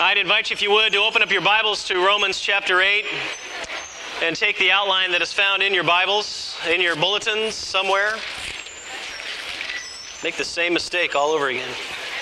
I'd invite you, if you would, to open up your Bibles to Romans chapter 8 and take the outline that is found in your Bibles, in your bulletins somewhere. Make the same mistake all over again.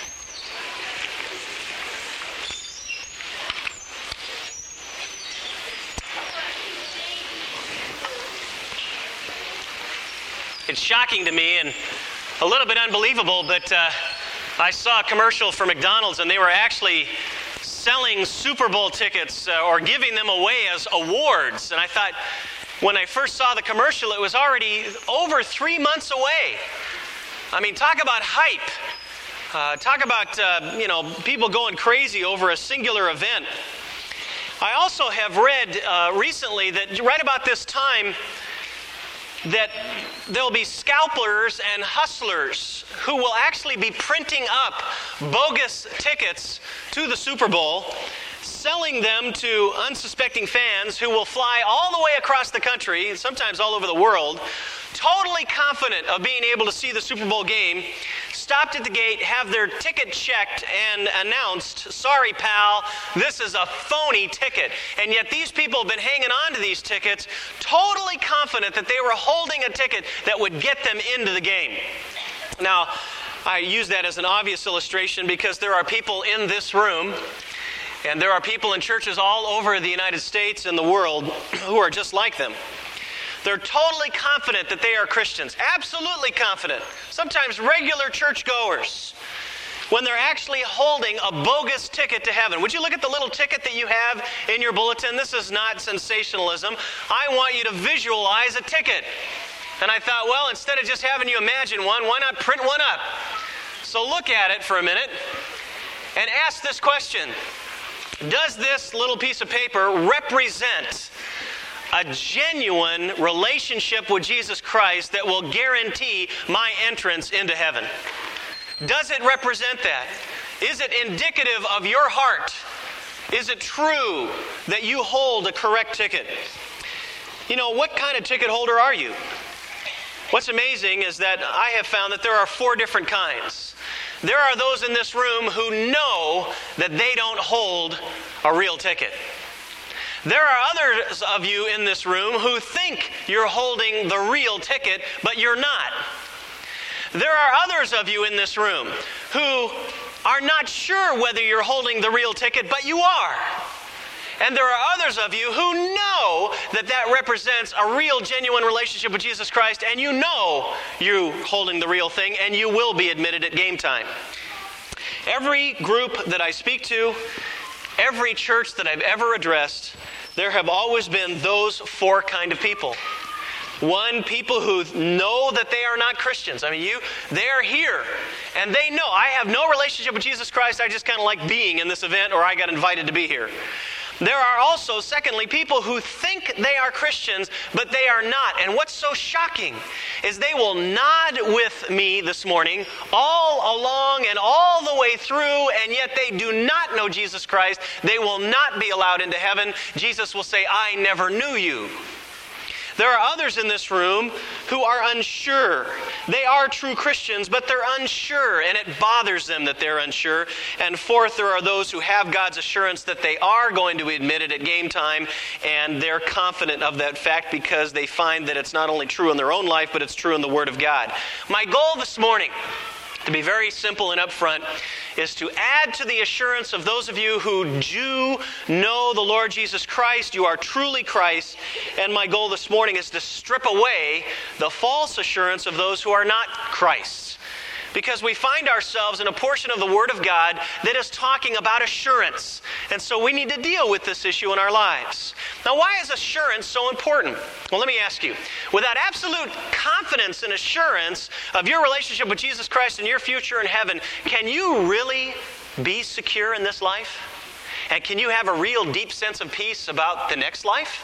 It's shocking to me and a little bit unbelievable, but I saw a commercial for McDonald's and they were actually selling Super Bowl tickets or giving them away as awards. And I thought, when I first saw the commercial, it was already over 3 months away. I mean, talk about hype. Talk about, people going crazy over a singular event. I also have read recently that right about this time, that there'll be scalpers and hustlers who will actually be printing up bogus tickets to the Super Bowl, selling them to unsuspecting fans who will fly all the way across the country, sometimes all over the world, totally confident of being able to see the Super Bowl game, stopped at the gate, have their ticket checked and announced, "Sorry, pal, this is a phony ticket." And yet these people have been hanging on to these tickets, totally confident that they were holding a ticket that would get them into the game. Now, I use that as an obvious illustration because there are people in this room, and there are people in churches all over the United States and the world who are just like them. They're totally confident that they are Christians, absolutely confident, sometimes regular churchgoers, when they're actually holding a bogus ticket to heaven. Would you look at the little ticket that you have in your bulletin? This is not sensationalism. I want you to visualize a ticket. And I thought, well, instead of just having you imagine one, why not print one up? So look at it for a minute and ask this question. Does this little piece of paper represent a genuine relationship with Jesus Christ that will guarantee my entrance into heaven? Does it represent that? Is it indicative of your heart? Is it true that you hold a correct ticket? You know, what kind of ticket holder are you? What's amazing is that I have found that there are 4 different kinds. There are those in this room who know that they don't hold a real ticket. There are others of you in this room who think you're holding the real ticket, but you're not. There are others of you in this room who are not sure whether you're holding the real ticket, but you are. And there are others of you who know that that represents a real, genuine relationship with Jesus Christ, and you know you're holding the real thing, and you will be admitted at game time. Every group that I speak to, every church that I've ever addressed, there have always been those 4 kind of people. One, people who know that they are not Christians. I mean, they're here, and they know, I have no relationship with Jesus Christ, I just kind of like being in this event, or I got invited to be here. There are also, secondly, people who think they are Christians, but they are not. And what's so shocking is they will nod with me this morning all along and all the way through, and yet they do not know Jesus Christ. They will not be allowed into heaven. Jesus will say, "I never knew you." There are others in this room who are unsure. They are true Christians, but they're unsure, and it bothers them that they're unsure. And fourth, there are those who have God's assurance that they are going to be admitted at game time, and they're confident of that fact because they find that it's not only true in their own life, but it's true in the Word of God. My goal this morning, to be very simple and upfront, is to add to the assurance of those of you who do know the Lord Jesus Christ. You are truly Christ. And my goal this morning is to strip away the false assurance of those who are not Christ. Because we find ourselves in a portion of the Word of God that is talking about assurance. And so we need to deal with this issue in our lives. Now, why is assurance so important? Well, let me ask you. Without absolute confidence and assurance of your relationship with Jesus Christ and your future in heaven, can you really be secure in this life? And can you have a real deep sense of peace about the next life?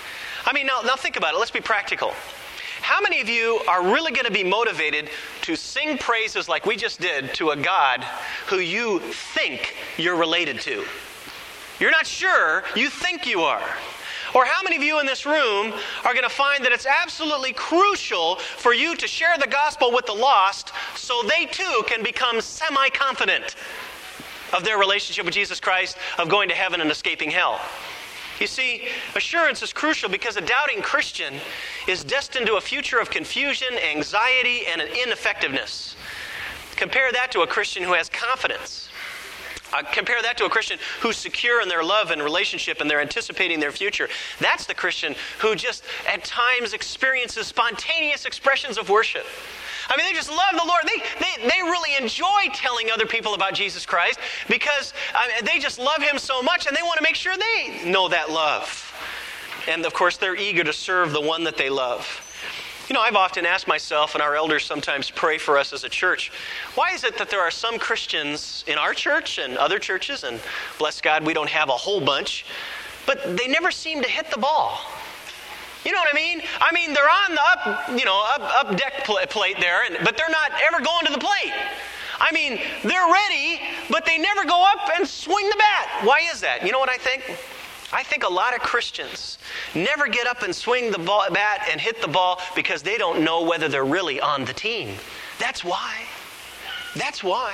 I mean, now think about it. Let's be practical. How many of you are really going to be motivated to sing praises like we just did to a God who you think you're related to? You're not sure, you think you are. Or how many of you in this room are going to find that it's absolutely crucial for you to share the gospel with the lost so they too can become semi-confident of their relationship with Jesus Christ, of going to heaven and escaping hell. You see, assurance is crucial because a doubting Christian is destined to a future of confusion, anxiety, and ineffectiveness. Compare that to a Christian who has confidence. Compare that to a Christian who's secure in their love and relationship and they're anticipating their future. That's the Christian who just at times experiences spontaneous expressions of worship. I mean, they just love the Lord. They really enjoy telling other people about Jesus Christ because they just love Him so much and they want to make sure they know that love. And of course, they're eager to serve the one that they love. You know, I've often asked myself, and our elders sometimes pray for us as a church, why is it that there are some Christians in our church and other churches, and bless God, we don't have a whole bunch, but they never seem to hit the ball? You know what I mean? I mean, they're on the up deck plate there, but they're not ever going to the plate. I mean, they're ready, but they never go up and swing the bat. Why is that? You know what I think? I think a lot of Christians never get up and swing the bat and hit the ball because they don't know whether they're really on the team. That's why. That's why.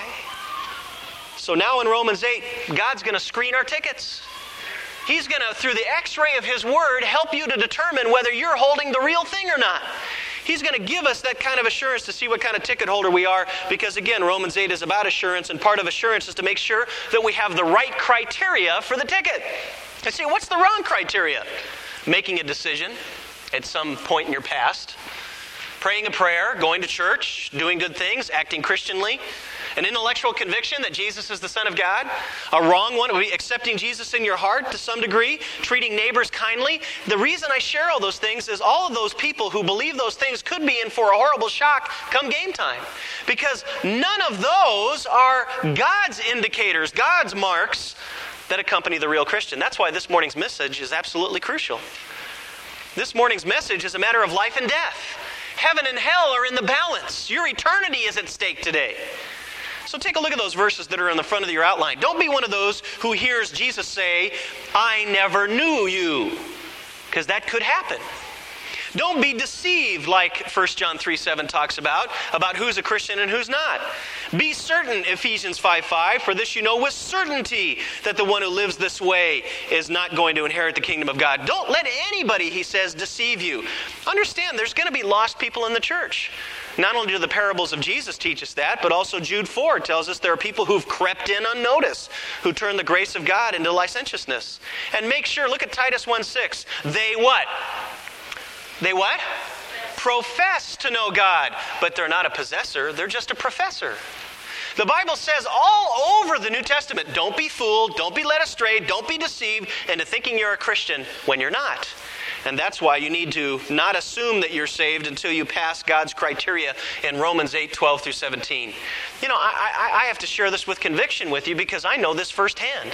So now in Romans 8, God's going to screen our tickets. He's going to, through the x-ray of His Word, help you to determine whether you're holding the real thing or not. He's going to give us that kind of assurance to see what kind of ticket holder we are because, again, Romans 8 is about assurance, and part of assurance is to make sure that we have the right criteria for the ticket. I say, what's the wrong criteria? Making a decision at some point in your past, praying a prayer, going to church, doing good things, acting Christianly, an intellectual conviction that Jesus is the Son of God. A wrong one would be accepting Jesus in your heart to some degree, treating neighbors kindly. The reason I share all those things is all of those people who believe those things could be in for a horrible shock come game time. Because none of those are God's indicators, God's marks that accompany the real Christian. That's why this morning's message is absolutely crucial. This morning's message is a matter of life and death. Heaven and hell are in the balance. Your eternity is at stake today. So take a look at those verses that are in the front of your outline. Don't be one of those who hears Jesus say, "I never knew you," because that could happen. Don't be deceived like 1 John 3:7 talks about who's a Christian and who's not. Be certain, Ephesians 5:5, for this you know with certainty that the one who lives this way is not going to inherit the kingdom of God. Don't let anybody, he says, deceive you. Understand, there's going to be lost people in the church. Not only do the parables of Jesus teach us that, but also Jude 4 tells us there are people who've crept in unnoticed, who turn the grace of God into licentiousness. And make sure, look at Titus 1:6, they what? They what? Profess to know God, but they're not a possessor, they're just a professor. The Bible says all over the New Testament, don't be fooled, don't be led astray, don't be deceived into thinking you're a Christian when you're not. And that's why you need to not assume that you're saved until you pass God's criteria in Romans 8:12 through 17. You know, I have to share this with conviction with you because I know this firsthand.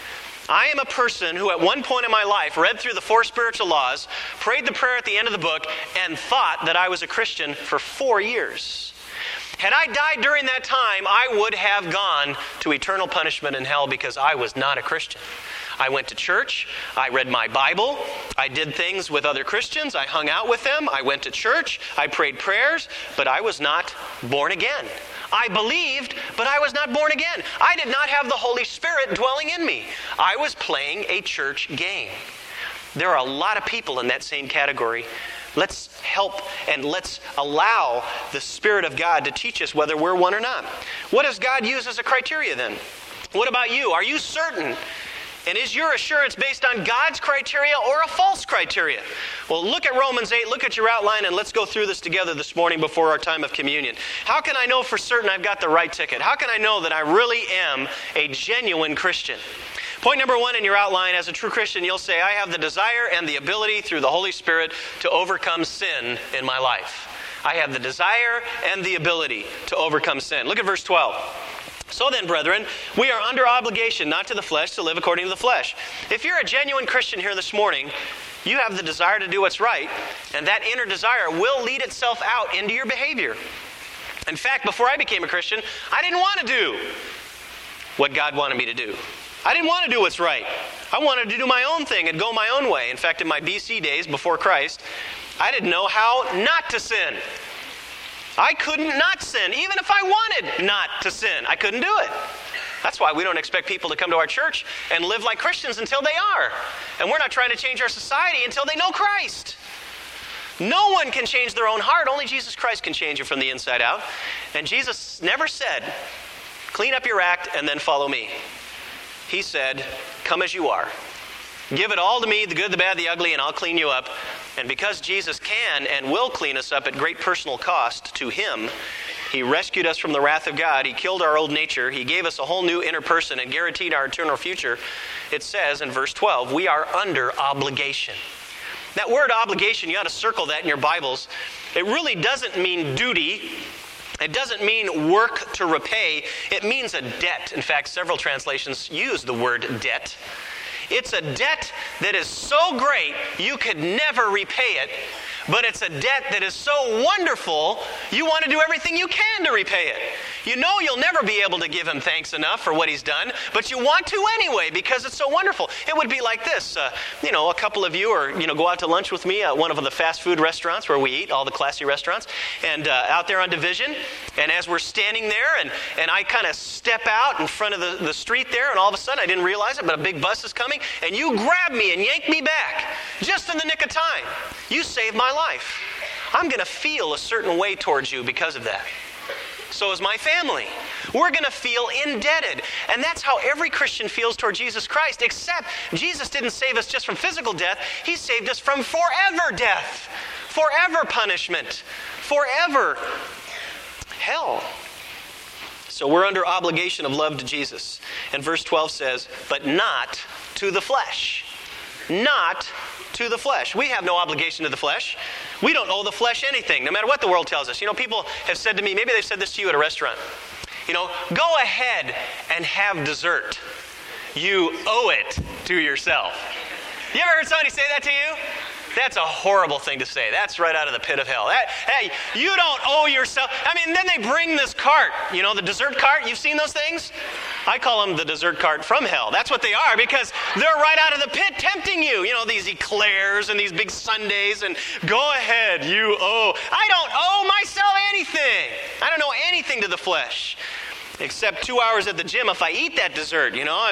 I am a person who at one point in my life read through the 4 spiritual laws, prayed the prayer at the end of the book, and thought that I was a Christian for 4 years. Had I died during that time, I would have gone to eternal punishment in hell because I was not a Christian. I went to church, I read my Bible, I did things with other Christians, I hung out with them, I went to church, I prayed prayers, but I was not born again. I believed, but I was not born again. I did not have the Holy Spirit dwelling in me. I was playing a church game. There are a lot of people in that same category. Let's help and let's allow the Spirit of God to teach us whether we're one or not. What does God use as a criteria then? What about you? Are you certain? And is your assurance based on God's criteria or a false criteria? Well, look at Romans 8, look at your outline, and let's go through this together this morning before our time of communion. How can I know for certain I've got the right ticket? How can I know that I really am a genuine Christian? Point number 1 in your outline, as a true Christian, you'll say, I have the desire and the ability through the Holy Spirit to overcome sin in my life. I have the desire and the ability to overcome sin. Look at verse 12. So then, brethren, we are under obligation, not to the flesh, to live according to the flesh. If you're a genuine Christian here this morning, you have the desire to do what's right, and that inner desire will lead itself out into your behavior. In fact, before I became a Christian, I didn't want to do what God wanted me to do. I didn't want to do what's right. I wanted to do my own thing and go my own way. In fact, in my BC days before Christ, I didn't know how not to sin. I couldn't not sin, even if I wanted not to sin. I couldn't do it. That's why we don't expect people to come to our church and live like Christians until they are. And we're not trying to change our society until they know Christ. No one can change their own heart. Only Jesus Christ can change it from the inside out. And Jesus never said, clean up your act and then follow me. He said, come as you are. Give it all to me, the good, the bad, the ugly, and I'll clean you up. And because Jesus can and will clean us up at great personal cost to him, he rescued us from the wrath of God. He killed our old nature. He gave us a whole new inner person and guaranteed our eternal future. It says in verse 12, we are under obligation. That word obligation, you ought to circle that in your Bibles. It really doesn't mean duty. It doesn't mean work to repay. It means a debt. In fact, several translations use the word debt. It's a debt that is so great you could never repay it, but it's a debt that is so wonderful you want to do everything you can to repay it. You know you'll never be able to give him thanks enough for what he's done, but you want to anyway because it's so wonderful. It would be like this. A couple of you go out to lunch with me at one of the fast food restaurants where we eat, all the classy restaurants, and out there on Division. And as we're standing there and I kind of step out in front of the street there, and all of a sudden I didn't realize it, but a big bus is coming, and you grab me and yank me back just in the nick of time. You saved my life. I'm going to feel a certain way towards you because of that. So is my family. We're going to feel indebted. And that's how every Christian feels toward Jesus Christ, except Jesus didn't save us just from physical death. He saved us from forever death, forever punishment, forever hell. So we're under obligation of love to Jesus. And verse 12 says, but not to the flesh. Not to the flesh. We have no obligation to the flesh. We don't owe the flesh anything, no matter what the world tells us. People have said to me, maybe they've said this to you at a restaurant, go ahead and have dessert. You owe it to yourself. You ever heard somebody say that to you? That's a horrible thing to say. That's right out of the pit of hell. Hey, you don't owe yourself. Then they bring this cart, the dessert cart. You've seen those things? I call them the dessert cart from hell. That's what they are because they're right out of the pit tempting you. These eclairs and these big sundaes and go ahead, you owe. I don't owe myself anything. I don't owe anything to the flesh except 2 hours at the gym if I eat that dessert,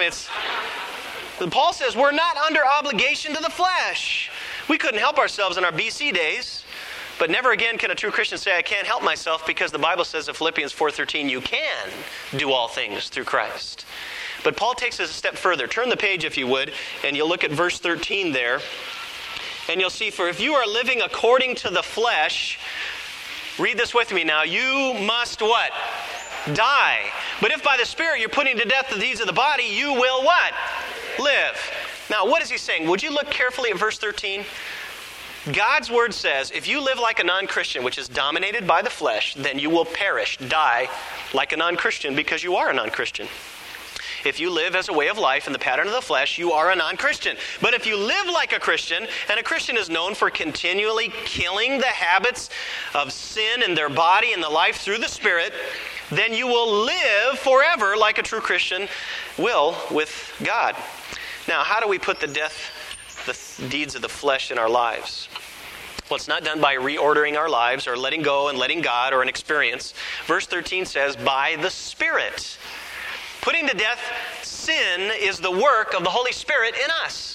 Paul says we're not under obligation to the flesh. We couldn't help ourselves in our BC days, but never again can a true Christian say, I can't help myself, because the Bible says in Philippians 4:13, you can do all things through Christ. But Paul takes us a step further. Turn the page, if you would, and you'll look at verse 13 there, and you'll see, for if you are living according to the flesh, read this with me now, you must what? Die. But if by the Spirit you're putting to death the deeds of the body, you will what? Live. Now, what is he saying? Would you look carefully at verse 13? God's word says, if you live like a non-Christian, which is dominated by the flesh, then you will perish, die like a non-Christian because you are a non-Christian. If you live as a way of life in the pattern of the flesh, you are a non-Christian. But if you live like a Christian, and a Christian is known for continually killing the habits of sin in their body and the life through the Spirit, then you will live forever like a true Christian will with God. Now, how do we put the deeds of the flesh in our lives? Well, it's not done by reordering our lives or letting go and letting God or an experience. Verse 13 says, by the Spirit. Putting to death sin is the work of the Holy Spirit in us.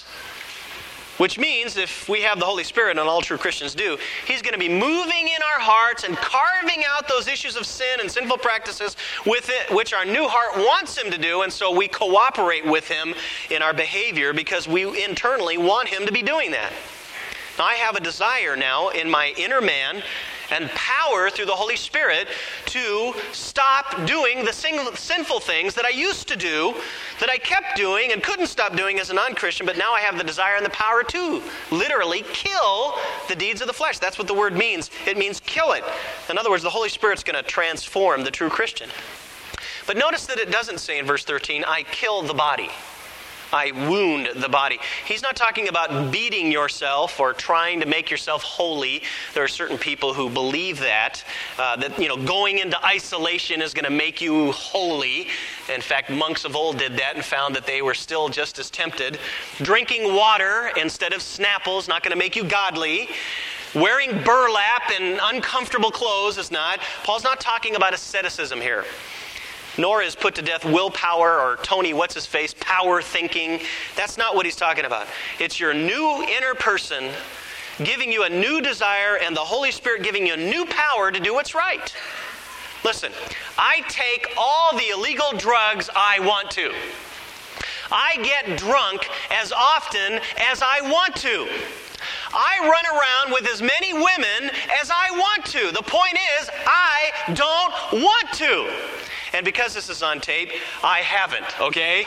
Which means if we have the Holy Spirit, and all true Christians do, He's going to be moving in our hearts and carving out those issues of sin and sinful practices with it, which our new heart wants Him to do, and so we cooperate with Him in our behavior because we internally want Him to be doing that. Now, I have a desire now in my inner man and power through the Holy Spirit to stop doing the sinful things that I used to do, that I kept doing and couldn't stop doing as a non-Christian, but now I have the desire and the power to literally kill the deeds of the flesh. That's what the word means. It means kill it. In other words, the Holy Spirit's going to transform the true Christian. But notice that it doesn't say in verse 13, I kill the body. I wound the body. He's not talking about beating yourself or trying to make yourself holy. There are certain people who believe that going into isolation is going to make you holy. In fact, monks of old did that and found that they were still just as tempted. Drinking water instead of Snapple is not going to make you godly. Wearing burlap and uncomfortable clothes is not. Paul's not talking about asceticism here. nor is put to death willpower or Tony what's-his-face power thinking. That's not what he's talking about. It's your new inner person giving you a new desire and the Holy Spirit giving you a new power to do what's right. Listen, I take all the illegal drugs I want to. I get drunk as often as I want to. I run around with as many women as I want to. The point is, I don't want to. And because this is on tape, I haven't, okay?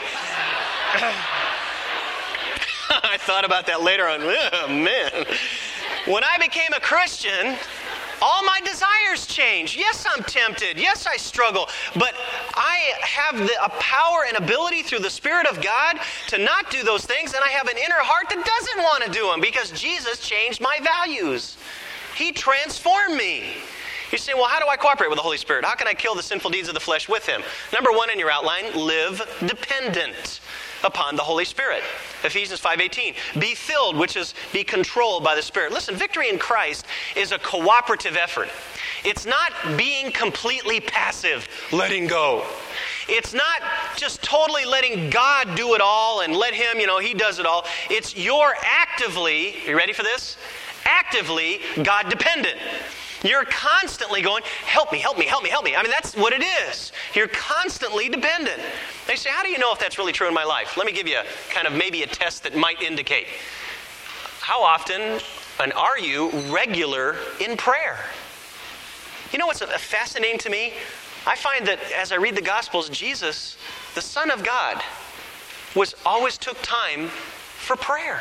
I thought about that later on. Oh, man. When I became a Christian, all my desires changed. Yes, I'm tempted. Yes, I struggle. But I have a power and ability through the Spirit of God to not do those things, and I have an inner heart that doesn't want to do them because Jesus changed my values. He transformed me. You say, well, how do I cooperate with the Holy Spirit? How can I kill the sinful deeds of the flesh with Him? Number one in your outline, live dependent upon the Holy Spirit. Ephesians 5:18. Be filled, which is be controlled by the Spirit. Listen, victory in Christ is a cooperative effort. It's not being completely passive, letting go. It's not just totally letting God do it all and let Him, He does it all. It's you're actively, are you ready for this? Actively God dependent. You're constantly going, help me, help me, help me, help me. I mean, that's what it is. You're constantly dependent. They say, how do you know if that's really true in my life? Let me give you maybe a test that might indicate. How often are you regular in prayer? You know what's fascinating to me? I find that as I read the Gospels, Jesus, the Son of God, always took time for prayer.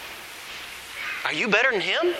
Are you better than Him?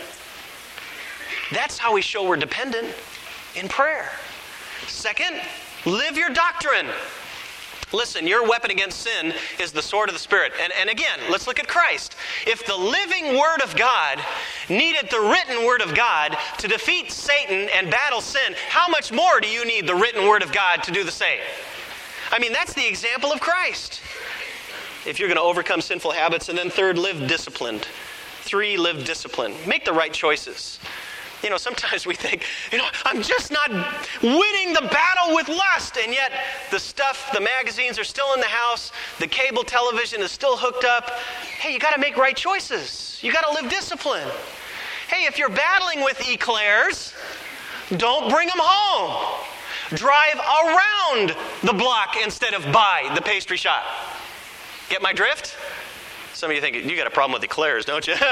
That's how we show we're dependent, in prayer. Second, live your doctrine. Listen, your weapon against sin is the sword of the Spirit. And again, let's look at Christ. If the living Word of God needed the written Word of God to defeat Satan and battle sin, how much more do you need the written Word of God to do the same? I mean, that's the example of Christ. If you're going to overcome sinful habits. And then third, live disciplined. 3, live disciplined. Make the right choices. Sometimes we think, I'm just not winning the battle with lust. And yet the magazines are still in the house. The cable television is still hooked up. Hey, you got to make right choices. You got to live discipline. Hey, if you're battling with eclairs, don't bring them home. Drive around the block instead of by the pastry shop. Get my drift? Some of you think, you got a problem with eclairs, don't you?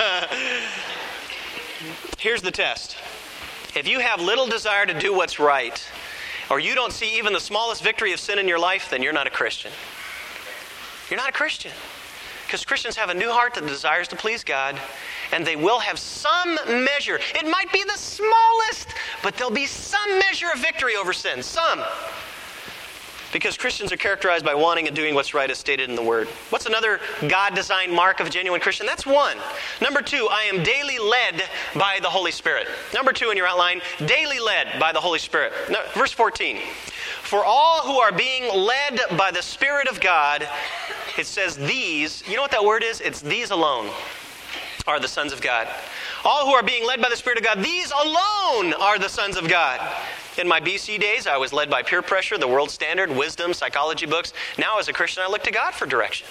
Here's the test. If you have little desire to do what's right, or you don't see even the smallest victory of sin in your life, then you're not a Christian. You're not a Christian. Because Christians have a new heart that desires to please God, and they will have some measure. It might be the smallest, but there'll be some measure of victory over sin. Some. Because Christians are characterized by wanting and doing what's right as stated in the Word. What's another God-designed mark of a genuine Christian? That's one. Number 2, I am daily led by the Holy Spirit. Number 2 in your outline, daily led by the Holy Spirit. Verse 14. For all who are being led by the Spirit of God, it says these, you know what that word is? It's these alone are the sons of God. All who are being led by the Spirit of God, these alone are the sons of God. In my BC days, I was led by peer pressure, the world standard, wisdom, psychology books. Now as a Christian, I look to God for direction.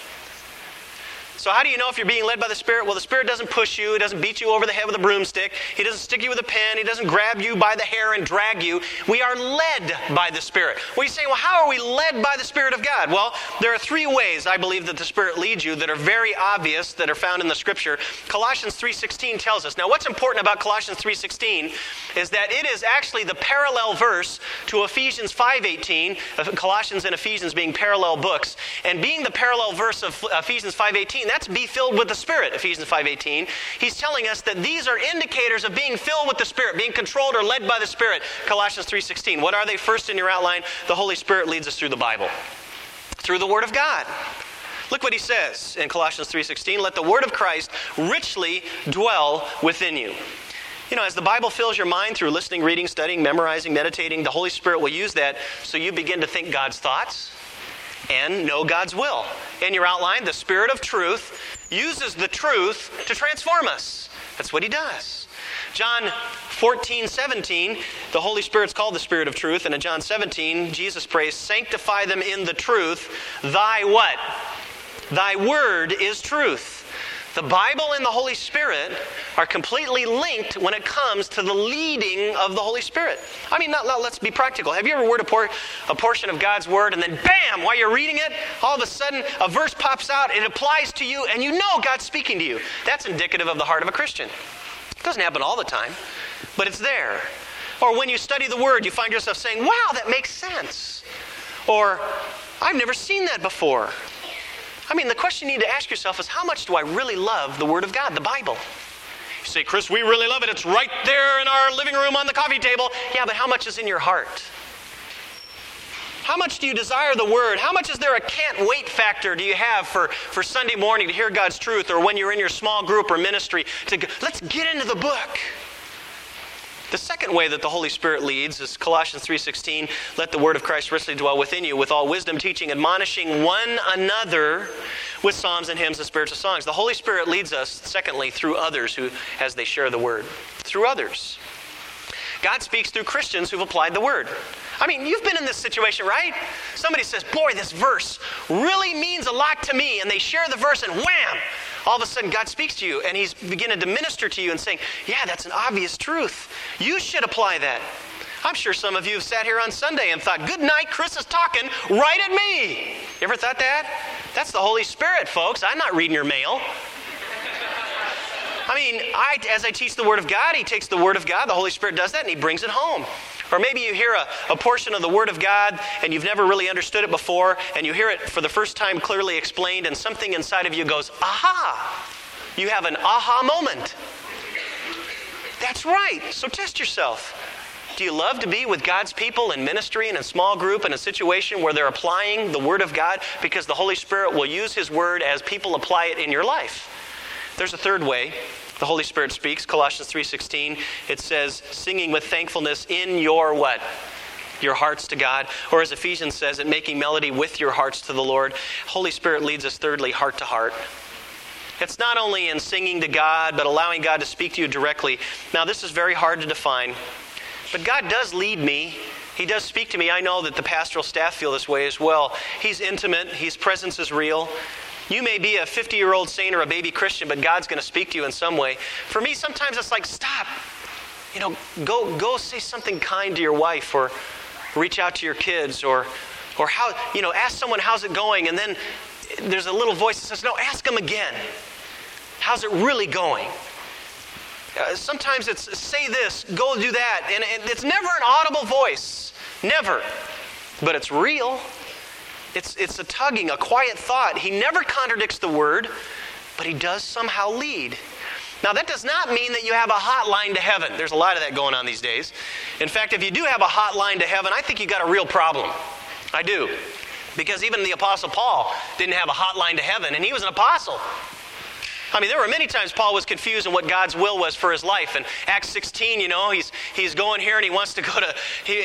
So how do you know if you're being led by the Spirit? Well, the Spirit doesn't push you. He doesn't beat you over the head with a broomstick. He doesn't stick you with a pen. He doesn't grab you by the hair and drag you. We are led by the Spirit. Well, you say, well, how are we led by the Spirit of God? Well, there are 3 ways I believe that the Spirit leads you that are very obvious, that are found in the Scripture. Colossians 3:16 tells us. Now, what's important about Colossians 3:16 is that it is actually the parallel verse to Ephesians 5:18, Colossians and Ephesians being parallel books. And being the parallel verse of Ephesians 5:18, that's be filled with the Spirit, Ephesians 5:18. He's telling us that these are indicators of being filled with the Spirit, being controlled or led by the Spirit, Colossians 3:16. What are they? First in your outline, the Holy Spirit leads us through the Bible, through the Word of God. Look what he says in Colossians 3:16, let the Word of Christ richly dwell within you. As the Bible fills your mind through listening, reading, studying, memorizing, meditating, the Holy Spirit will use that so you begin to think God's thoughts and know God's will. In your outline, the Spirit of truth uses the truth to transform us. That's what He does. John 14:17, the Holy Spirit's called the Spirit of truth. And in John 17, Jesus prays, sanctify them in the truth. Thy what? Thy word is truth. The Bible and the Holy Spirit are completely linked when it comes to the leading of the Holy Spirit. I mean, let's be practical. Have you ever read a portion of God's Word and then bam, while you're reading it, all of a sudden a verse pops out, it applies to you, and you know God's speaking to you? That's indicative of the heart of a Christian. It doesn't happen all the time, but it's there. Or when you study the Word, you find yourself saying, wow, that makes sense. Or, I've never seen that before. I mean, the question you need to ask yourself is, how much do I really love the Word of God, the Bible? You say, Chris, we really love it. It's right there in our living room on the coffee table. Yeah, but how much is in your heart? How much do you desire the Word? How much is there a can't wait factor do you have for Sunday morning to hear God's truth, or when you're in your small group or ministry to go, let's get into the book? The second way that the Holy Spirit leads is Colossians 3:16, let the word of Christ richly dwell within you with all wisdom, teaching, admonishing one another with psalms and hymns and spiritual songs. The Holy Spirit leads us, secondly, through others as they share the word. Through others. God speaks through Christians who've applied the word. I mean, you've been in this situation, right? Somebody says, boy, this verse really means a lot to me, and they share the verse and wham! All of a sudden, God speaks to you, and He's beginning to minister to you and saying, yeah, that's an obvious truth. You should apply that. I'm sure some of you have sat here on Sunday and thought, good night, Chris is talking right at me. You ever thought that? That's the Holy Spirit, folks. I'm not reading your mail. I mean, as I teach the Word of God, He takes the Word of God, the Holy Spirit does that, and He brings it home. Or maybe you hear a portion of the Word of God and you've never really understood it before, and you hear it for the first time clearly explained, and something inside of you goes, aha! You have an aha moment. That's right. So test yourself. Do you love to be with God's people in ministry and in small group in a situation where they're applying the Word of God? Because the Holy Spirit will use His Word as people apply it in your life. There's a third way the Holy Spirit speaks. Colossians 3:16, it says, singing with thankfulness in your what? Your hearts to God. Or as Ephesians says, in making melody with your hearts to the Lord. Holy Spirit leads us thirdly, heart to heart. It's not only in singing to God, but allowing God to speak to you directly. Now, this is very hard to define, but God does lead me. He does speak to me. I know that the pastoral staff feel this way as well. He's intimate. His presence is real. You may be a 50-year-old saint or a baby Christian, but God's going to speak to you in some way. For me, sometimes it's like, stop. Go say something kind to your wife, or reach out to your kids, or how, ask someone, how's it going? And then there's a little voice that says, no, ask them again. How's it really going? Sometimes it's say this, go do that. And it's never an audible voice. Never. But it's real. It's a tugging, a quiet thought. He never contradicts the word, but He does somehow lead. Now, that does not mean that you have a hotline to heaven. There's a lot of that going on these days. In fact, if you do have a hotline to heaven, I think you got a real problem. I do. Because even the Apostle Paul didn't have a hotline to heaven, and he was an apostle. I mean, there were many times Paul was confused on what God's will was for his life. In Acts 16, he's going here and he wants to go to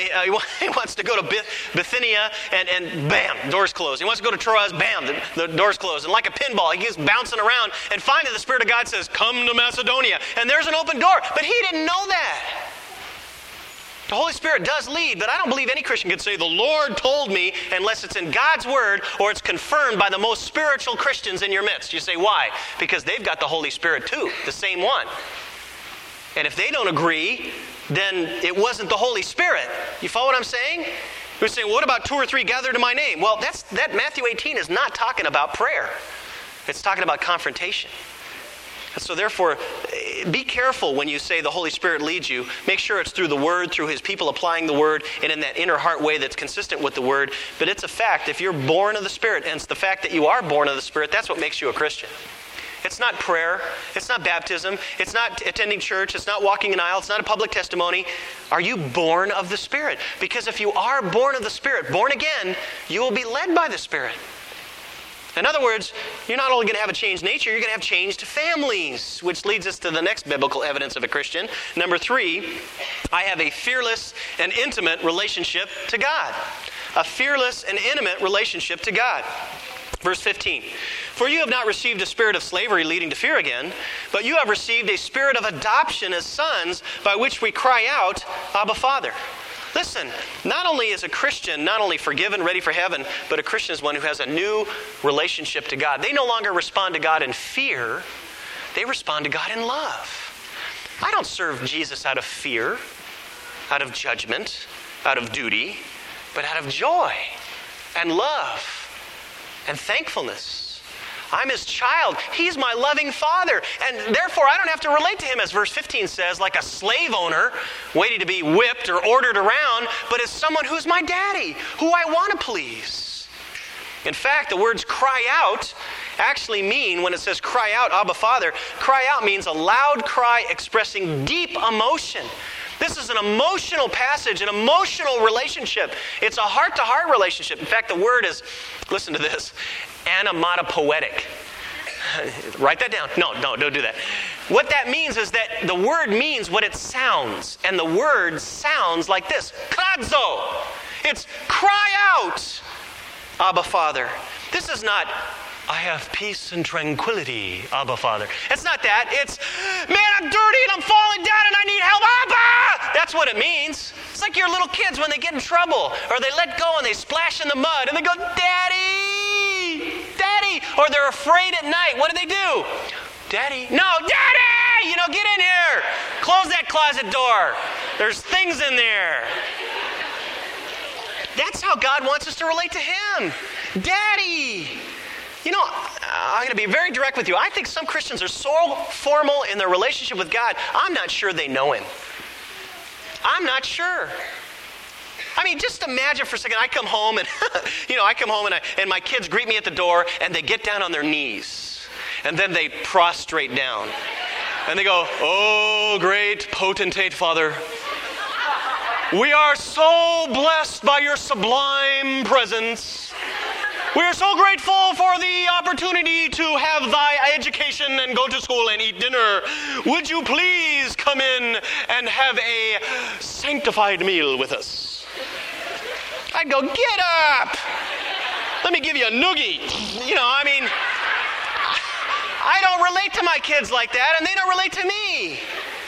he wants to go to Bithynia, and bam, doors closed. He wants to go to Troas, bam, the doors closed. And like a pinball, he keeps bouncing around. And finally, the Spirit of God says, "Come to Macedonia," and there's an open door. But he didn't know that. The Holy Spirit does lead, but I don't believe any Christian could say, the Lord told me, unless it's in God's Word or it's confirmed by the most spiritual Christians in your midst. You say, why? Because they've got the Holy Spirit too, the same one. And if they don't agree, then it wasn't the Holy Spirit. You follow what I'm saying? You're saying, what about 2 or 3 gathered in my name? Well, that Matthew 18 is not talking about prayer. It's talking about confrontation. So therefore, be careful when you say the Holy Spirit leads you. Make sure it's through the Word, through His people applying the Word, and in that inner heart way that's consistent with the Word. But it's a fact. If you're born of the Spirit, and it's the fact that you are born of the Spirit, that's what makes you a Christian. It's not prayer. It's not baptism. It's not attending church. It's not walking an aisle. It's not a public testimony. Are you born of the Spirit? Because if you are born of the Spirit, born again, you will be led by the Spirit. In other words, you're not only going to have a changed nature, you're going to have changed families, which leads us to the next biblical evidence of a Christian. Number 3, I have a fearless and intimate relationship to God. A fearless and intimate relationship to God. Verse 15, for you have not received a spirit of slavery leading to fear again, but you have received a spirit of adoption as sons, by which we cry out, Abba, Father. Listen, not only is a Christian not only forgiven, ready for heaven, but a Christian is one who has a new relationship to God. They no longer respond to God in fear, they respond to God in love. I don't serve Jesus out of fear, out of judgment, out of duty, but out of joy and love and thankfulness. I'm his child. He's my loving father. And therefore, I don't have to relate to him, as verse 15 says, like a slave owner waiting to be whipped or ordered around, but as someone who's my daddy, who I want to please. In fact, the words cry out actually mean, when it says cry out, Abba, Father, cry out means a loud cry expressing deep emotion. This is an emotional passage, an emotional relationship. It's a heart-to-heart relationship. In fact, the word is, listen to this, onomatopoetic. Write that down. No, don't do that. What that means is that the word means what it sounds, and the word sounds like this, kradzo. It's cry out, Abba, Father. This is not, I have peace and tranquility, Abba, Father. It's not that. It's, man, I'm dirty and I'm falling down and I need help, Abba! That's what it means. It's like your little kids when they get in trouble or they let go and they splash in the mud and they go, Daddy! Daddy! Or they're afraid at night. What do? Daddy? No, Daddy! Get in here. Close that closet door. There's things in there. That's how God wants us to relate to him. Daddy! I'm going to be very direct with you. I think some Christians are so formal in their relationship with God, I'm not sure they know him. I'm not sure. I mean, just imagine for a second, I come home and, and my kids greet me at the door and they get down on their knees and then they prostrate down and they go, oh, great potentate Father, we are so blessed by your sublime presence. We are so grateful for the opportunity to have thy education and go to school and eat dinner. Would you please come in and have a sanctified meal with us? I'd go, get up! Let me give you a noogie. I don't relate to my kids like that, and they don't relate to me.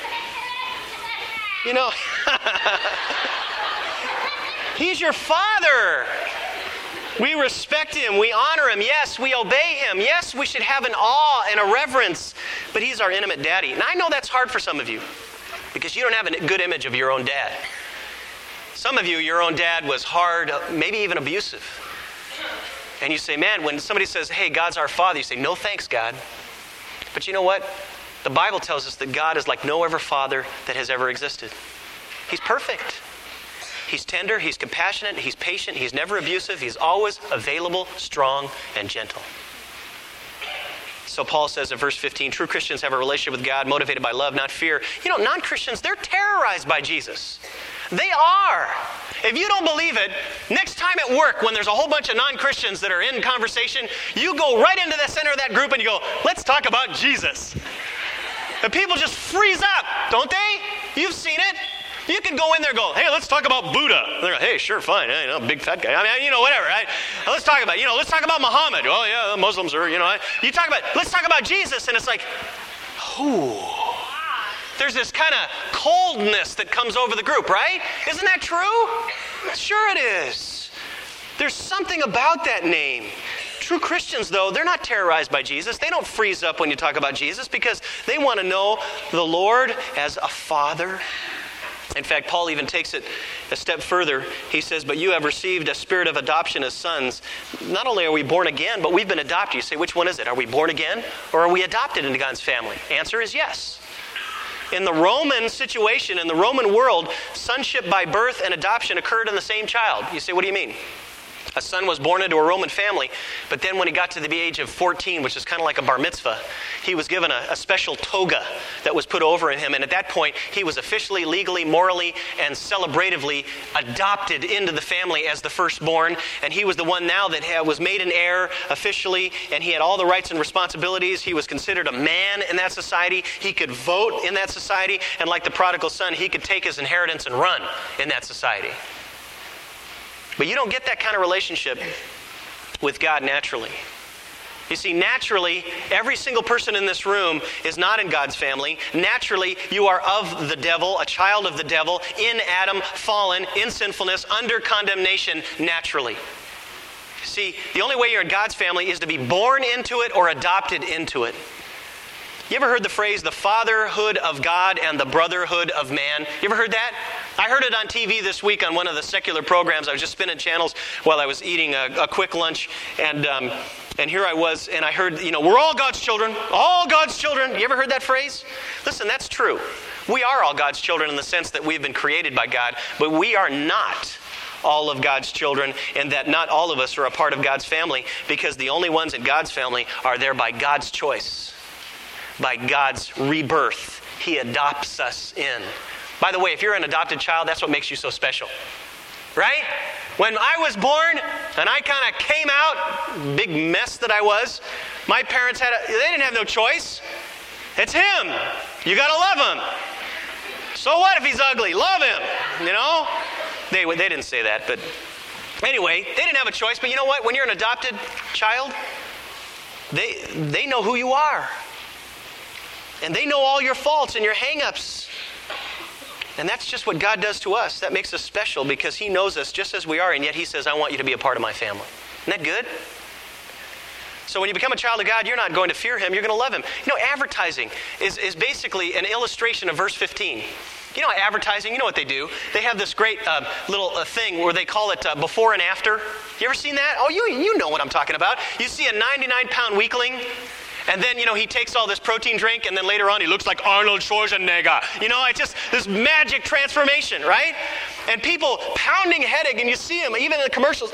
He's your father. We respect him. We honor him. Yes, we obey him. Yes, we should have an awe and a reverence. But he's our intimate daddy. And I know that's hard for some of you because you don't have a good image of your own dad. Some of you, your own dad was hard, maybe even abusive. And you say, man, when somebody says, hey, God's our Father, you say, no thanks, God. But you know what? The Bible tells us that God is like no other father that has ever existed. He's perfect. He's tender, he's compassionate, he's patient, he's never abusive, he's always available, strong, and gentle. So Paul says in verse 15, true Christians have a relationship with God motivated by love, not fear. Non-Christians, they're terrorized by Jesus. They are. If you don't believe it, next time at work when there's a whole bunch of non-Christians that are in conversation, you go right into the center of that group and you go, let's talk about Jesus. The people just freeze up, don't they? You've seen it. You can go in there and go, hey, let's talk about Buddha. They're like, hey, sure, fine. Big fat guy. Whatever. Right? Let's talk about Muhammad. Oh, yeah, the Muslims are, let's talk about Jesus. And it's like, ooh. There's this kind of coldness that comes over the group, right? Isn't that true? Sure it is. There's something about that name. True Christians, though, they're not terrorized by Jesus. They don't freeze up when you talk about Jesus because they want to know the Lord as a father. In fact, Paul even takes it a step further. He says, but you have received a spirit of adoption as sons. Not only are we born again, but we've been adopted. You say, which one is it? Are we born again or are we adopted into God's family? Answer is yes. In the Roman situation, in the Roman world, sonship by birth and adoption occurred in the same child. You say, what do you mean? A son was born into a Roman family, but then when he got to the age of 14, which is kind of like a bar mitzvah, he was given a special toga that was put over him, and at that point, he was officially, legally, morally, and celebratively adopted into the family as the firstborn, and he was the one now that was made an heir officially, and he had all the rights and responsibilities. He was considered a man in that society. He could vote in that society, and like the prodigal son, he could take his inheritance and run in that society. But you don't get that kind of relationship with God naturally. You see, naturally, every single person in this room is not in God's family. Naturally, you are of the devil, a child of the devil, in Adam, fallen, in sinfulness, under condemnation, naturally. See, the only way you're in God's family is to be born into it or adopted into it. You ever heard the phrase, the fatherhood of God and the brotherhood of man? You ever heard that? I heard it on TV this week on one of the secular programs. I was just spinning channels while I was eating a quick lunch, and here I was, and I heard, we're all God's children. All God's children. You ever heard that phrase? Listen, that's true. We are all God's children in the sense that we've been created by God, but we are not all of God's children, and that not all of us are a part of God's family, because the only ones in God's family are there by God's choice, by God's rebirth. He adopts us in. By the way, if you're an adopted child, that's what makes you so special. Right? When I was born and I kind of came out, big mess that I was, my parents they didn't have no choice. It's him. You got to love him. So what if he's ugly? Love him. They didn't say that, but anyway, they didn't have a choice. But you know what? When you're an adopted child, they know who you are. And they know all your faults and your hang-ups. And that's just what God does to us. That makes us special because He knows us just as we are, and yet He says, I want you to be a part of my family. Isn't that good? So when you become a child of God, you're not going to fear Him, you're going to love Him. Advertising is basically an illustration of verse 15. Advertising, you know what they do? They have this great little thing where they call it before and after. You ever seen that? Oh, you know what I'm talking about. You see a 99-pound weakling, and then, he takes all this protein drink, and then later on he looks like Arnold Schwarzenegger. It's just this magic transformation, right? And people pounding headache, and you see them, even in the commercials,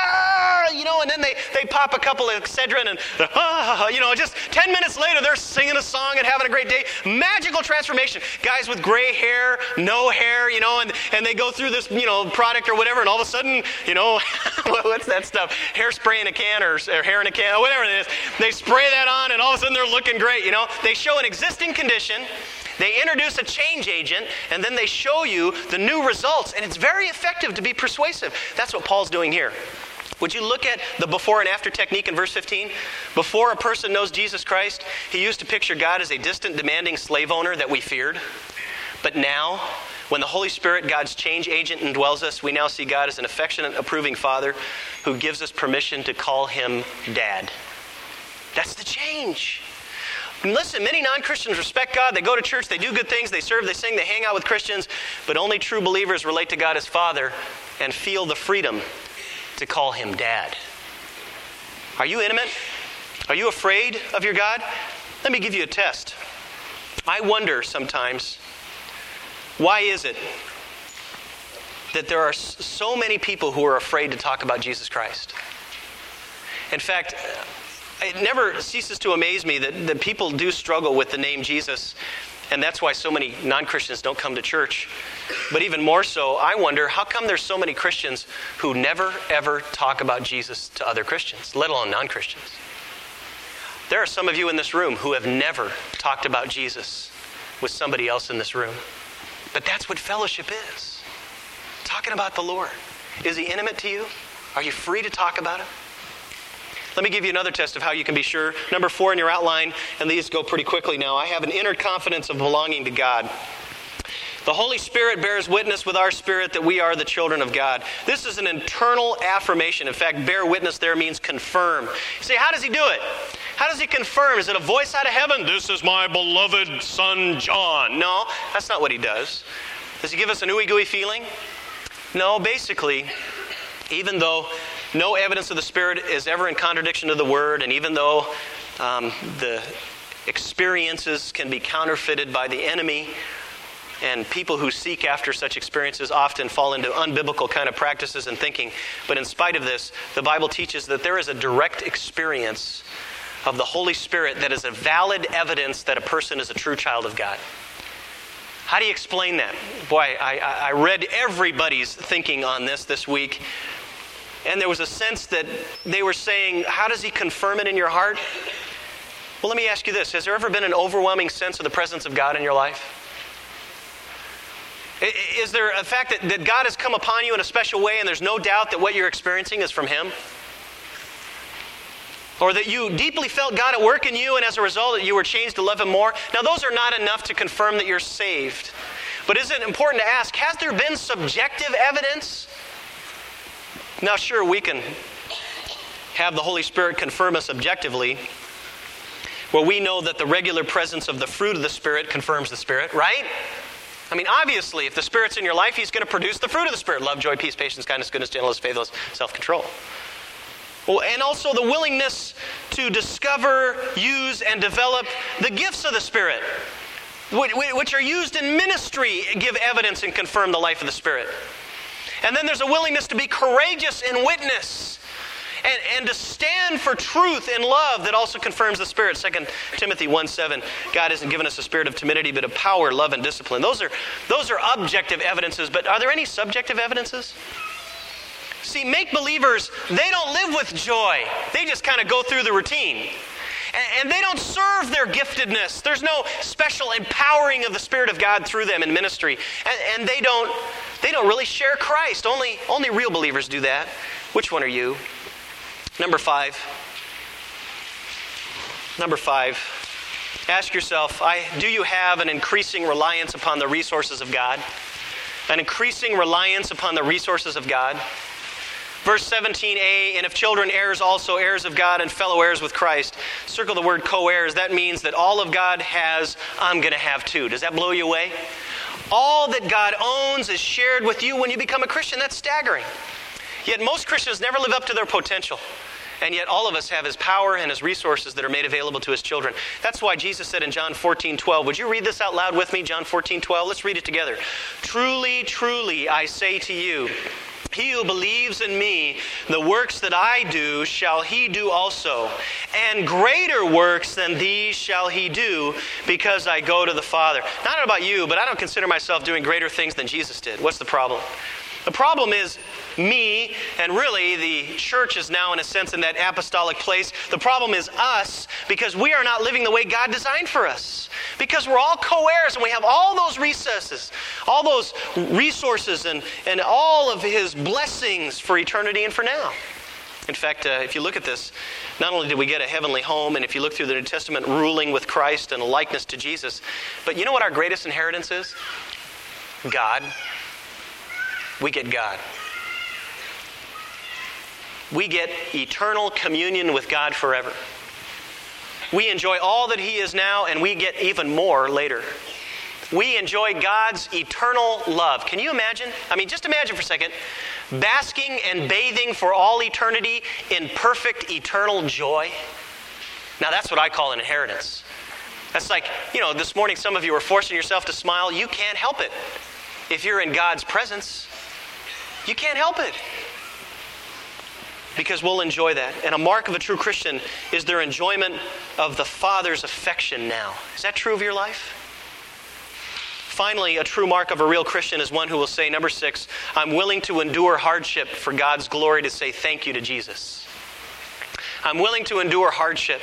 and then they pop a couple of Excedrin, and just 10 minutes later, they're singing a song and having a great day. Magical transformation. Guys with gray hair, no hair, and they go through this, product or whatever, and all of a sudden, what's that stuff? Hairspray in a can or hair in a can, or whatever it is. They spray that on, and all of a sudden they're looking great, They show an existing condition, they introduce a change agent, and then they show you the new results, and it's very effective to be persuasive. That's what Paul's doing here. Would you look at the before and after technique in verse 15? Before a person knows Jesus Christ, he used to picture God as a distant, demanding slave owner that we feared. But now, when the Holy Spirit, God's change agent, indwells us, we now see God as an affectionate, approving Father who gives us permission to call Him Dad. That's the change. And listen, many non-Christians respect God. They go to church, they do good things, they serve, they sing, they hang out with Christians, but only true believers relate to God as Father and feel the freedom to call Him Dad. Are you intimate? Are you afraid of your God? Let me give you a test. I wonder sometimes, why is it that there are so many people who are afraid to talk about Jesus Christ? In fact, it never ceases to amaze me that people do struggle with the name Jesus, and that's why so many non-Christians don't come to church. But even more so, I wonder, how come there's so many Christians who never, ever talk about Jesus to other Christians, let alone non-Christians? There are some of you in this room who have never talked about Jesus with somebody else in this room. But that's what fellowship is. Talking about the Lord. Is He intimate to you? Are you free to talk about Him? Let me give you another test of how you can be sure. Number 4 in your outline, and these go pretty quickly now. I have an inner confidence of belonging to God. The Holy Spirit bears witness with our spirit that we are the children of God. This is an internal affirmation. In fact, bear witness there means confirm. You say, how does He do it? How does He confirm? Is it a voice out of heaven? This is my beloved son, John. No, that's not what He does. Does He give us an ooey-gooey feeling? No, basically, even though no evidence of the Spirit is ever in contradiction to the Word, and even though the experiences can be counterfeited by the enemy, and people who seek after such experiences often fall into unbiblical kind of practices and thinking. But in spite of this, the Bible teaches that there is a direct experience of the Holy Spirit that is a valid evidence that a person is a true child of God. How do you explain that? Boy, I read everybody's thinking on this week, and there was a sense that they were saying, how does He confirm it in your heart? Well, let me ask you this. Has there ever been an overwhelming sense of the presence of God in your life? Is there a fact that God has come upon you in a special way and there's no doubt that what you're experiencing is from Him? or that you deeply felt God at work in you, and as a result that you were changed to love Him more. Now, those are not enough to confirm that you're saved. But is it important to ask, has there been subjective evidence? Now, sure, we can have the Holy Spirit confirm us objectively. Well, we know that the regular presence of the fruit of the Spirit confirms the Spirit, right? I mean, obviously, if the Spirit's in your life, He's going to produce the fruit of the Spirit. Love, joy, peace, patience, kindness, goodness, gentleness, faithfulness, self-control. Well, and also the willingness to discover, use, and develop the gifts of the Spirit, which are used in ministry, give evidence and confirm the life of the Spirit. And then there's a willingness to be courageous in witness and to stand for truth in love that also confirms the Spirit. 2 Timothy 1:7, God hasn't given us a spirit of timidity, but of power, love, and discipline. Those are objective evidences, but are there any subjective evidences? See, make-believers, they don't live with joy. They just kind of go through the routine. And they don't serve their giftedness. There's no special empowering of the Spirit of God through them in ministry. And they don't really share Christ. Only real believers do that. Which one are you? Number five. Ask yourself, do you have an increasing reliance upon the resources of God? An increasing reliance upon the resources of God? Verse 17a, and if children, heirs also, heirs of God and fellow heirs with Christ. Circle the word co-heirs. That means that all of God has, I'm going to have too. Does that blow you away? All that God owns is shared with you when you become a Christian. That's staggering. Yet most Christians never live up to their potential. And yet all of us have His power and His resources that are made available to His children. That's why Jesus said in John 14:12, would you read this out loud with me, John 14:12? Let's read it together. Truly, truly, I say to you, he who believes in me, the works that I do shall he do also. And greater works than these shall he do, because I go to the Father. Not about you, but I don't consider myself doing greater things than Jesus did. What's the problem? The problem is me, and really the church is now in a sense in that apostolic place. The problem is us, because we are not living the way God designed for us. Because we're all co-heirs and we have all those resources and all of His blessings for eternity and for now. In fact, if you look at this, not only did we get a heavenly home, and if you look through the New Testament, ruling with Christ and a likeness to Jesus, but you know what our greatest inheritance is? God. We get God. We get eternal communion with God forever. We enjoy all that He is now, and we get even more later. We enjoy God's eternal love. Can you imagine? I mean, just imagine for a second, basking and bathing for all eternity in perfect eternal joy. Now that's what I call an inheritance. That's like, this morning some of you were forcing yourself to smile. You can't help it. If you're in God's presence, you can't help it. Because we'll enjoy that. And a mark of a true Christian is their enjoyment of the Father's affection now. Is that true of your life? Finally, a true mark of a real Christian is one who will say, number 6, I'm willing to endure hardship for God's glory to say thank you to Jesus. I'm willing to endure hardship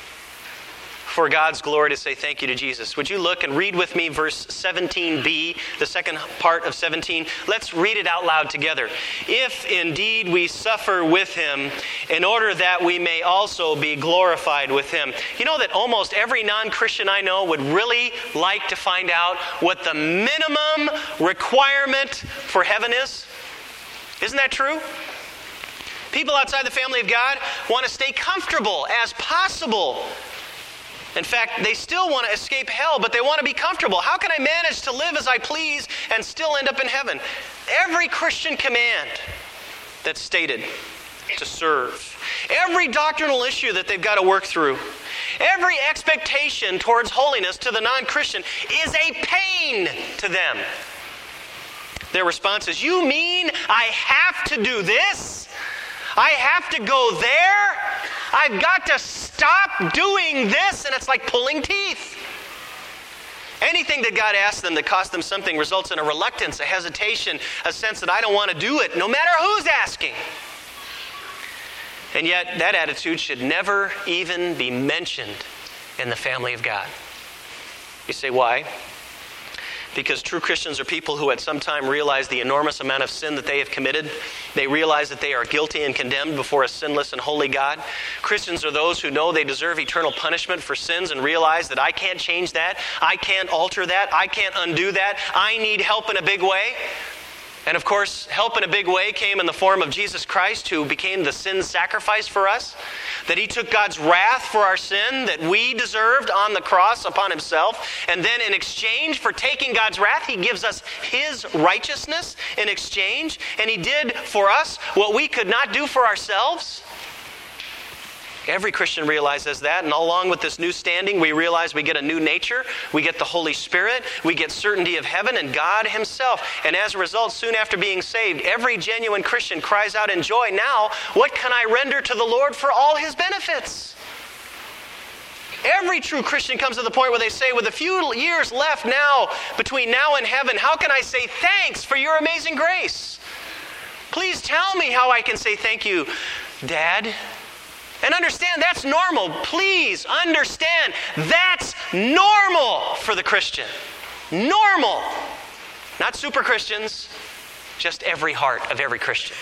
for God's glory to say thank you to Jesus. Would you look and read with me verse 17b, the second part of 17? Let's read it out loud together. If indeed we suffer with Him, in order that we may also be glorified with Him. You know that almost every non-Christian I know would really like to find out what the minimum requirement for heaven is? Isn't that true? People outside the family of God want to stay comfortable as possible. In fact, they still want to escape hell, but they want to be comfortable. How can I manage to live as I please and still end up in heaven? Every Christian command that's stated to serve, every doctrinal issue that they've got to work through, every expectation towards holiness to the non-Christian is a pain to them. Their response is, you mean I have to do this? I have to go there? I've got to stop doing this? And it's like pulling teeth. Anything that God asks them that costs them something results in a reluctance, a hesitation, a sense that I don't want to do it, no matter who's asking. And yet, that attitude should never even be mentioned in the family of God. You say, why? Because true Christians are people who at some time realize the enormous amount of sin that they have committed. They realize that they are guilty and condemned before a sinless and holy God. Christians are those who know they deserve eternal punishment for sins and realize that I can't change that, I can't alter that, I can't undo that, I need help in a big way. And of course, help in a big way came in the form of Jesus Christ, who became the sin sacrifice for us. That He took God's wrath for our sin that we deserved on the cross upon Himself. And then in exchange for taking God's wrath, He gives us His righteousness in exchange. And He did for us what we could not do for ourselves. Every Christian realizes that, and along with this new standing, we realize we get a new nature, we get the Holy Spirit, we get certainty of heaven and God Himself. And as a result, soon after being saved, every genuine Christian cries out in joy, now, what can I render to the Lord for all His benefits? Every true Christian comes to the point where they say, with a few years left now, between now and heaven, how can I say thanks for your amazing grace? Please tell me how I can say thank you, Dad. And understand, that's normal. Please understand, that's normal for the Christian. Normal. Not super Christians, just every heart of every Christian.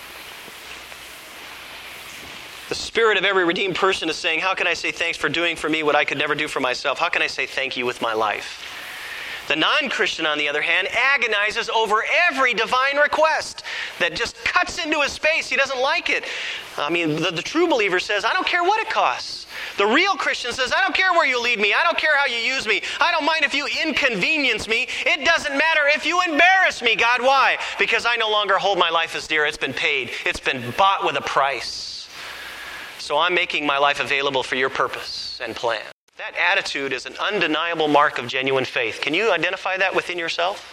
The spirit of every redeemed person is saying, how can I say thanks for doing for me what I could never do for myself? How can I say thank you with my life? The non-Christian, on the other hand, agonizes over every divine request that just cuts into his space. He doesn't like it. I mean, the true believer says, I don't care what it costs. The real Christian says, I don't care where you lead me. I don't care how you use me. I don't mind if you inconvenience me. It doesn't matter if you embarrass me, God. Why? Because I no longer hold my life as dear. It's been paid. It's been bought with a price. So I'm making my life available for your purpose and plan. That attitude is an undeniable mark of genuine faith. Can you identify that within yourself?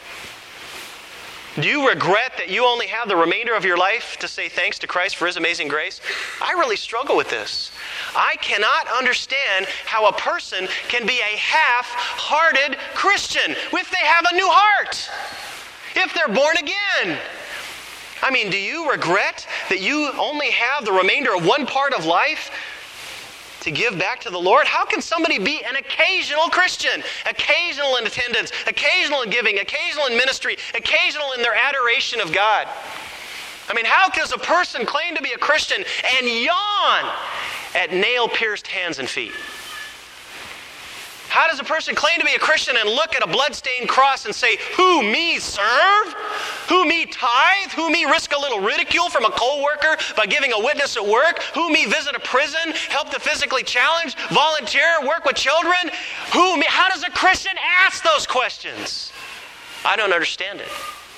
Do you regret that you only have the remainder of your life to say thanks to Christ for His amazing grace? I really struggle with this. I cannot understand how a person can be a half-hearted Christian if they have a new heart, if they're born again. I mean, do you regret that you only have the remainder of one part of life to give back to the Lord? How can somebody be an occasional Christian? Occasional in attendance, occasional in giving, occasional in ministry, occasional in their adoration of God. I mean, how does a person claim to be a Christian and yawn at nail-pierced hands and feet? How does a person claim to be a Christian and look at a bloodstained cross and say, who, me serve? Who, me tithe? Who, me risk a little ridicule from a co-worker by giving a witness at work? Who, me visit a prison, help the physically challenged, volunteer, work with children? Who, me? How does a Christian ask those questions? I don't understand it.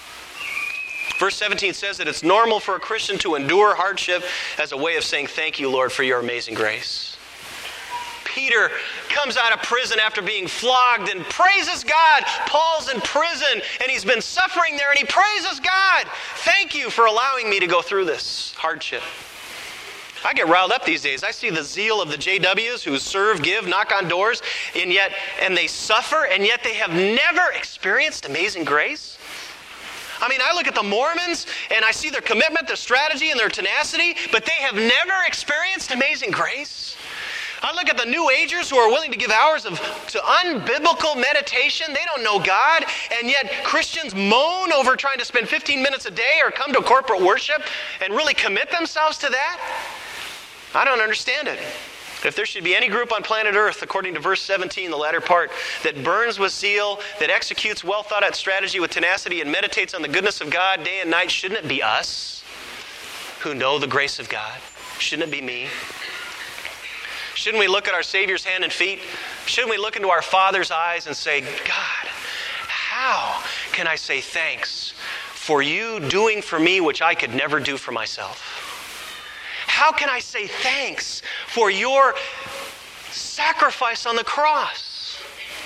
Verse 17 says that it's normal for a Christian to endure hardship as a way of saying, thank you, Lord, for your amazing grace. Peter comes out of prison after being flogged and praises God. Paul's in prison and he's been suffering there and he praises God. Thank you for allowing me to go through this hardship. I get riled up these days. I see the zeal of the JWs who serve, give, knock on doors, and they suffer, and yet they have never experienced amazing grace. I mean, I look at the Mormons and I see their commitment, their strategy, and their tenacity, but they have never experienced amazing grace. I look at the New Agers who are willing to give hours to unbiblical meditation. They don't know God, and yet Christians moan over trying to spend 15 minutes a day or come to corporate worship and really commit themselves to that. I don't understand it. If there should be any group on planet Earth, according to verse 17, the latter part, that burns with zeal, that executes well thought out strategy with tenacity and meditates on the goodness of God day and night, shouldn't it be us who know the grace of God? Shouldn't it be me? Shouldn't we look at our Savior's hand and feet? Shouldn't we look into our Father's eyes and say, God, how can I say thanks for you doing for me which I could never do for myself? How can I say thanks for your sacrifice on the cross?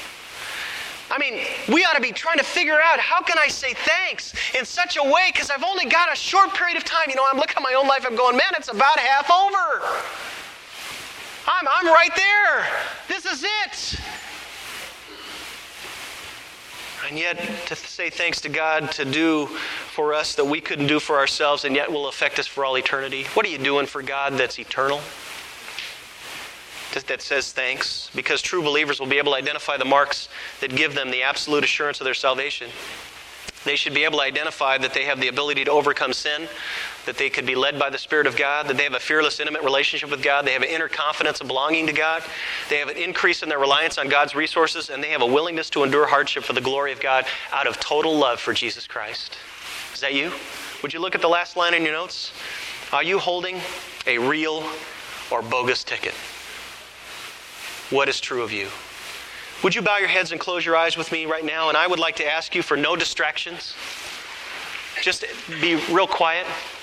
I mean, we ought to be trying to figure out, how can I say thanks in such a way, because I've only got a short period of time. You know, I'm looking at my own life, I'm going, man, it's about half over. I'm right there. This is it. And yet, to say thanks to God to do for us that we couldn't do for ourselves and yet will affect us for all eternity. What are you doing for God that's eternal? that says thanks, because true believers will be able to identify the marks that give them the absolute assurance of their salvation. They should be able to identify that they have the ability to overcome sin, that they could be led by the Spirit of God, that they have a fearless, intimate relationship with God, they have an inner confidence of belonging to God, they have an increase in their reliance on God's resources, and they have a willingness to endure hardship for the glory of God out of total love for Jesus Christ. Is that you? Would you look at the last line in your notes? Are you holding a real or bogus ticket? What is true of you? Would you bow your heads and close your eyes with me right now? And I would like to ask you for no distractions. Just be real quiet.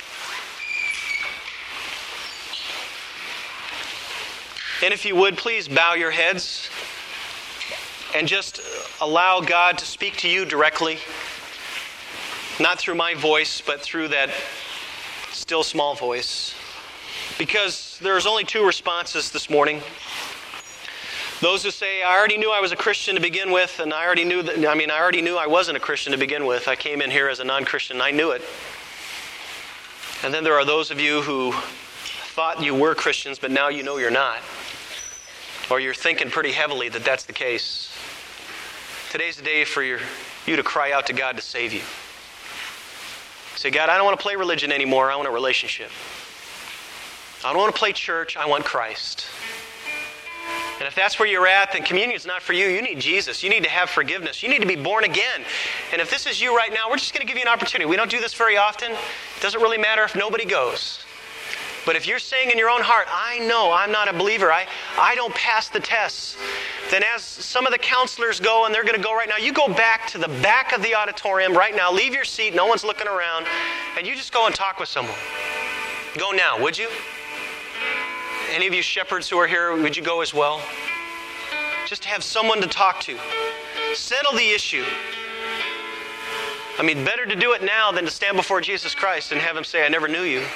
And if you would, please bow your heads and just allow God to speak to you directly. Not through my voice, but through that still small voice. Because there's only two responses this morning. Those who say, I already knew I was a Christian to begin with, and I already knew I wasn't a Christian to begin with. I came in here as a non-Christian, and I knew it. And then there are those of you who thought you were Christians, but now you know you're not. Or you're thinking pretty heavily that that's the case. Today's the day for you to cry out to God to save you. Say, God, I don't want to play religion anymore. I want a relationship. I don't want to play church. I want Christ. And if that's where you're at, then communion's not for you. You need Jesus. You need to have forgiveness. You need to be born again. And if this is you right now, we're just going to give you an opportunity. We don't do this very often. It doesn't really matter if nobody goes. But if you're saying in your own heart, I know I'm not a believer, I don't pass the tests, then as some of the counselors go, and they're going to go right now, you go back to the back of the auditorium right now, leave your seat, no one's looking around, and you just go and talk with someone. Go now, would you? Any of you shepherds who are here, would you go as well? Just have someone to talk to. Settle the issue. I mean, better to do it now than to stand before Jesus Christ and have Him say, I never knew you.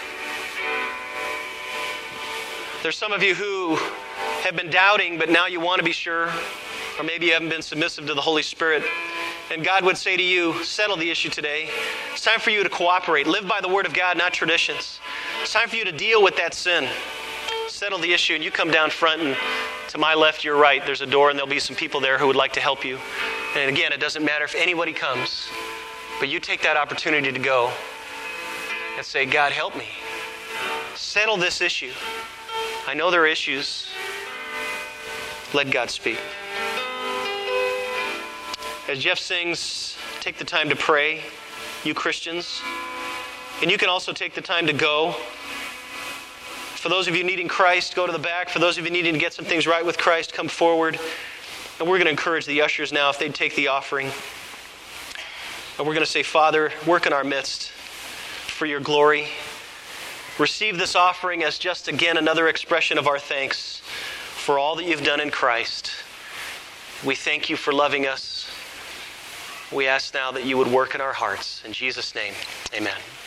There's some of you who have been doubting, but now you want to be sure. Or maybe you haven't been submissive to the Holy Spirit. And God would say to you, settle the issue today. It's time for you to cooperate. Live by the Word of God, not traditions. It's time for you to deal with that sin. Settle the issue, and you come down front, and to my left, your right, there's a door, and there'll be some people there who would like to help you. And again, it doesn't matter if anybody comes, but you take that opportunity to go and say, God, help me. Settle this issue. I know there are issues. Let God speak. As Jeff sings, take the time to pray, you Christians. And you can also take the time to go. For those of you needing Christ, go to the back. For those of you needing to get some things right with Christ, come forward. And we're going to encourage the ushers now if they'd take the offering. And we're going to say, Father, work in our midst for your glory. Receive this offering as just, again, another expression of our thanks for all that you've done in Christ. We thank you for loving us. We ask now that you would work in our hearts. In Jesus' name, amen.